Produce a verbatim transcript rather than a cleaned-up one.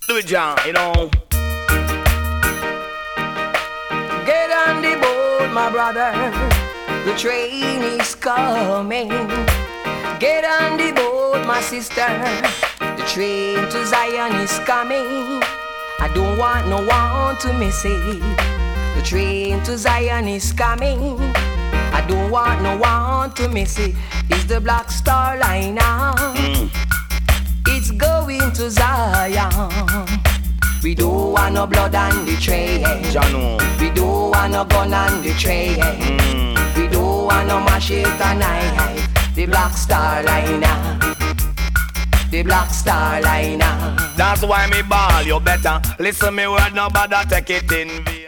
Do it, John, you know. Get on the boat, my brother. The train is coming. Get on the boat, my sister. The train to Zion is coming. I don't want no one to miss it. The train to Zion is coming. I don't want no one to miss it. It's the Black Star Liner. Mm. It's going to Zion. We don't want no blood on the train. Jano. We don't want no gun on the train. Mm. We don't want no machete and knife. The Black Star Liner. The Black Star Liner. That's why me ball, you better listen me word, no bother take it in vain.